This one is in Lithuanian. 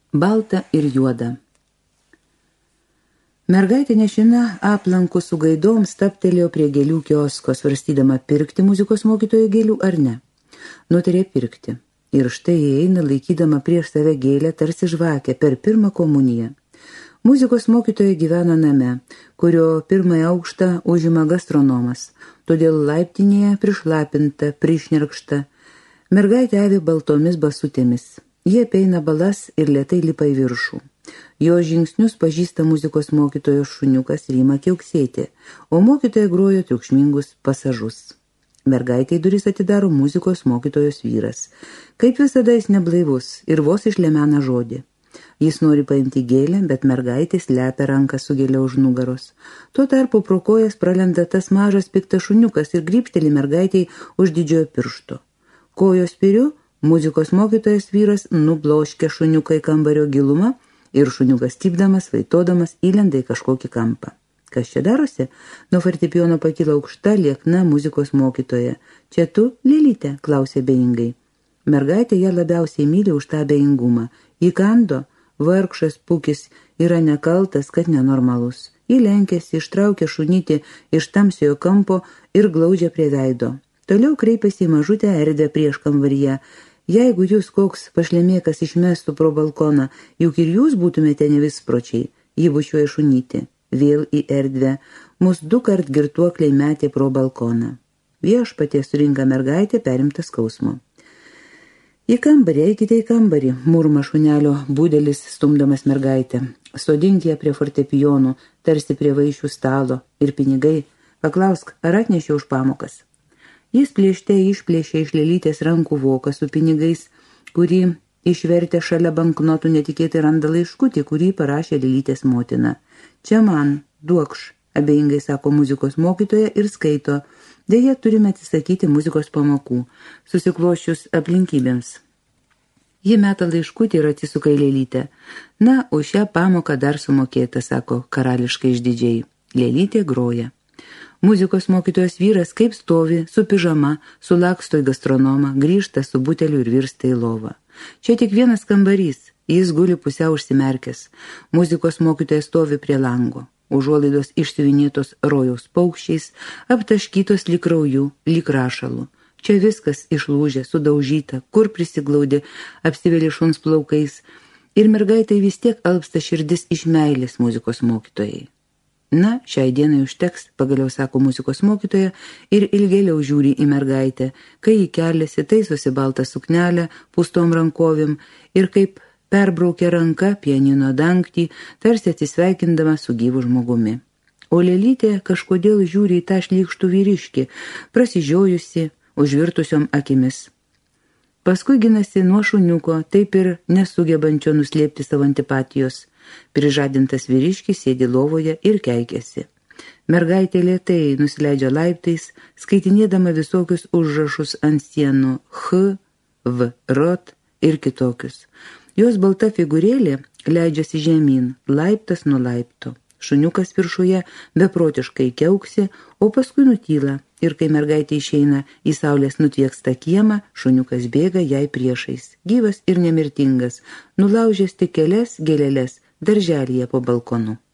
Balta ir juoda. Mergaitė nešina aplankų su gaidom staptelėjo prie gėlių kiosko, svarstydama pirkti muzikos mokytojo gėlių ar ne. Nutarė pirkti. Ir štai įeina laikydama prieš save gėlę tarsi žvakę per pirmą komuniją. Muzikos mokytoja gyvena name, kurio pirmąją aukštą užima gastronomas, todėl laiptinėje prišlapinta, prišnirkšta. Mergaitė avi baltomis basutėmis. Jie apeina balas ir lėtai lipa į viršų. Jo žingsnius pažįsta muzikos mokytojo šuniukas ir ima kiauksėti, o mokytoja grojo triukšmingus pasažus. Mergaitei duris atidaro muzikos mokytojos vyras. Kaip visada jis neblaivus ir vos išlemena žodį. Jis nori paimti gėlę, bet mergaitė slepia ranką su gėle už nugaros. Tuo tarpu pro kojas pralenda tas mažas piktas šuniukas ir grybšteli mergaitei už didžiojo piršto. Kojos spiriu, muzikos mokytojas vyras nubloškia šuniuką į kambario gilumą ir šuniukas typdamas, vaitodamas įlenda į kažkokį kampą. Kas čia darosi? Nuo fortepijono pakilo aukšta, liekna muzikos mokytoja. Čia tu, Lėlytė? Klausė abejingai. Mergaitė ją labiausiai myli už tą abejingumą. Įkando, vargšas pukis yra nekaltas, kad nenormalus. Ji lenkėsi, ištraukė šunytį iš tamsiojo kampo ir glaudžia prie veido. Toliau kreipėsi į mažutę erdvę prieš kambaryje. Jeigu jūs koks pašlemėkas išmestų pro balkoną, juk ir jūs būtumėte nevispročiai, jį bučiuoja šunytį. Vėl į erdvę. Mus 2 kart girtuokliai metė pro balkoną. Viešpatie, surinka mergaitė, perimta skausmo. Į kambarį, eikite į kambarį, murma šunelio budelis, stumdamas mergaitę. Sodink ją prie fortepijonų, tarsi prie vaišių stalo. Ir pinigai. Paklausk, ar atnešė už pamokas? Jis plėšte išplėšė iš Lėlytės rankų voką su pinigais, kurį išvertė šalia banknotų netikėtai randa laiškutį, kurį parašė Lėlytės motina. Čia man, duokš, abejingai sako muzikos mokytoja ir skaito. Deja, turime atsisakyti muzikos pamokų, susikloščius aplinkybėms. Ji meta laiškutį ir atsisuka į Lėlytę. Na, už šią pamoką dar sumokėta, sako karališkai išdidžiai. Lėlytė groja. Muzikos mokytojos vyras kaip stovi, su pižama, sulaksto į gastronomą, grįžta su buteliu ir virsta į lovą. Čia tik vienas kambarys, jis guli pusiau užsimerkęs. Muzikos mokytoja stovi prie lango. Užuolaidos išsiuvinėtos rojaus paukščiais, aptaškytos lyg krauju, lyg rašalu. Čia viskas išlūžė, sudaužyta, kur prisiglaudė, apsivėlė šuns plaukais. Ir mergaitai vis tiek alpsta širdis iš meilės muzikos mokytojai. Na, šiai dienai užteks, pagaliau sako muzikos mokytoja ir ilgėliau žiūri į mergaitę, kai ji keliasi, taisosi baltą suknelę, pūstom rankovėm ir kaip perbraukia ranka pianino dangtį, tarsi atsisveikindama su gyvu žmogumi. O Lėlytė kažkodėl žiūri į tą šlykštų vyriškį, prasižiojusi, užvirtusiom akimis. Paskui ginasi nuo šuniuko, taip ir nesugebančio nuslėpti savo antipatijos. Prižadintas vyriškis sėdi lovoje ir keikiasi. Mergaitė lėtai nusileidžia laiptais, skaitinėdama visokius užrašus ant sienų H, V, Rot ir kitokius. Jos balta figūrėlė leidžiasi žemyn, laiptas nuo laipto. Šuniukas viršuje beprotiškai kiauksi, o paskui nutyla. Ir kai mergaitė išeina į saulės nutviekstą kiemą, šuniukas bėga jai priešais. Gyvas ir nemirtingas, nulaužęs tik kelias gėleles darželyje po balkonu.